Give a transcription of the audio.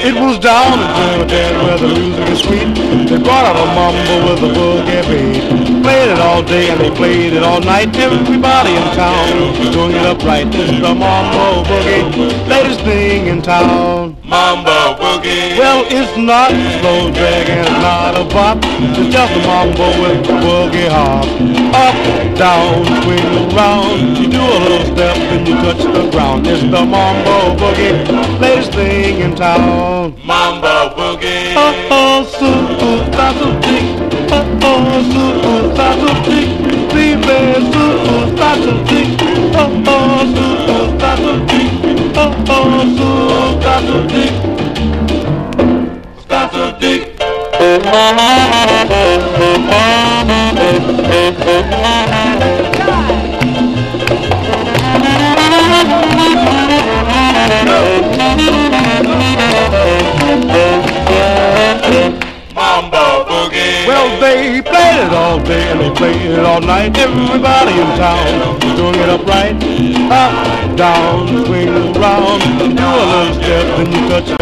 It was down in Trinidad where the music is sweet. They brought out a mambo with a boogie beat. Played it all day and they played it all night. Everybody in town doing it upright. This is the mambo boogie, latest thing in town. Mambo boogie. Well, it's not slow drag and it's not a bop. It's just a mambo with a boogie hop. Up, down, swing around. You do a little step and you touch the ground. It's the mambo boogie, latest thing in town. Mambo boogie. Oh, oh, super, that's a tick. Oh, oh, super, that's a tick. Baby, super, that's a tick. Oh, oh, super, that's a tick. Oh, oh, super, that's a tick. That's a dick. Mambo boogie. Well, they played it all day and they played it all night. Everybody in town doing it upright. Up, down, swing around. Do a little step and you touch